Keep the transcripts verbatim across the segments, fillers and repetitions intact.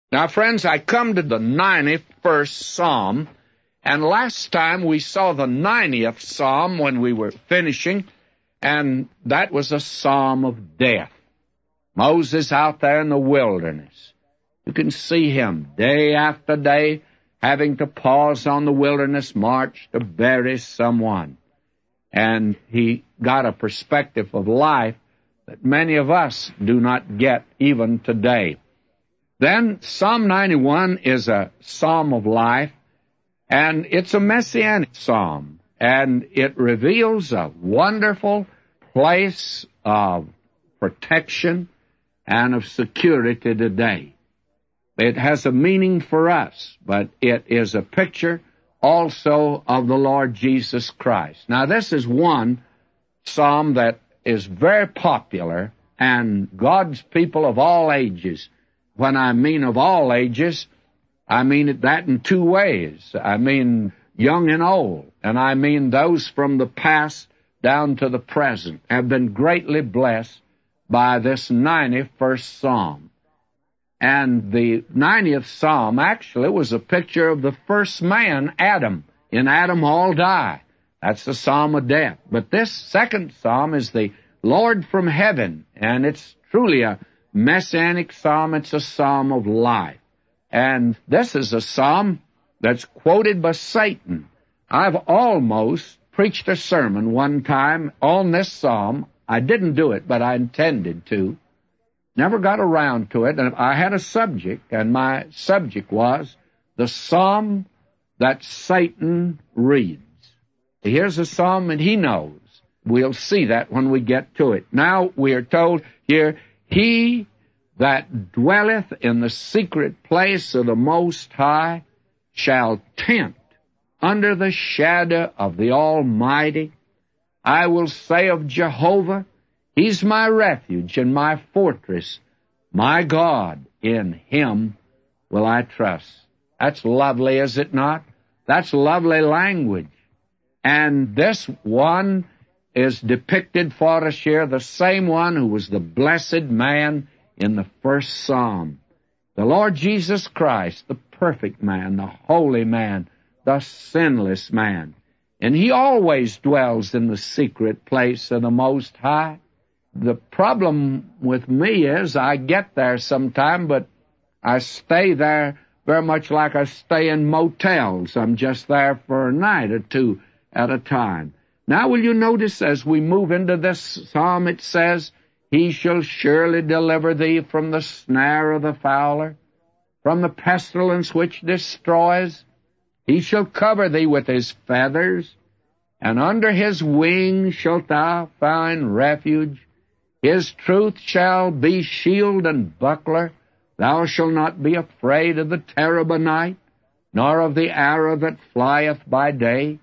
Now, friends, I come to the ninety-first Psalm, and last time we saw the ninetieth Psalm when we were finishing, and that was a psalm of death. Moses out there in the wilderness. You can see him day after day having to pause on the wilderness march to bury someone. And he got a perspective of life that many of us do not get even today. Then Psalm ninety-one is a psalm of life, and it's a messianic psalm, and it reveals a wonderful place of protection and of security today. It has a meaning for us, but it is a picture also of the Lord Jesus Christ. Now, this is one psalm that is very popular, and God's people of all ages, when I mean of all ages, I mean that in two ways. I mean young and old, and I mean those from the past down to the present have been greatly blessed by this ninety-first Psalm. And the ninetieth Psalm actually was a picture of the first man, Adam. In Adam all die. That's the Psalm of death. But this second Psalm is the Lord from heaven, and it's truly a messianic psalm. It's a psalm of life. And this is a psalm that's quoted by Satan. I've almost preached a sermon one time on this psalm. I didn't do it, but I intended to. Never got around to it. And I had a subject, and my subject was the psalm that Satan reads. Here's a psalm that he knows. We'll see that when we get to it. Now we are told here, he that dwelleth in the secret place of the Most High shall tent under the shadow of the Almighty. I will say of Jehovah, He's my refuge and my fortress, my God, in Him will I trust. That's lovely, is it not? That's lovely language. And this one is depicted for us here, the same one who was the blessed man in the first psalm. The Lord Jesus Christ, the perfect man, the holy man, the sinless man. And He always dwells in the secret place of the Most High. The problem with me is I get there sometime, but I stay there very much like I stay in motels. I'm just there for a night or two at a time. Now will you notice as we move into this psalm, it says, He shall surely deliver thee from the snare of the fowler, from the pestilence which destroys. He shall cover thee with His feathers, and under His wings shalt thou find refuge. His truth shall be shield and buckler. Thou shalt not be afraid of the terror by night, nor of the arrow that flieth by day.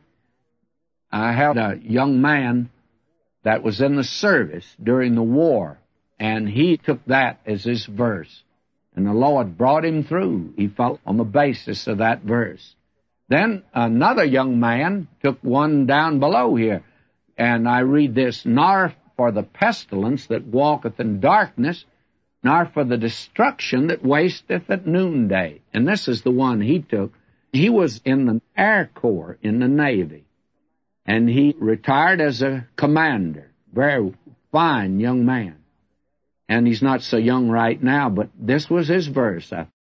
I had a young man that was in the service during the war, and he took that as his verse. And the Lord brought him through. He felt on the basis of that verse. Then another young man took one down below here, and I read this, Nor for the pestilence that walketh in darkness, nor for the destruction that wasteth at noonday. And this is the one he took. He was in the Air Corps in the Navy, and he retired as a commander. Very fine young man. And he's not so young right now, but this was his verse. I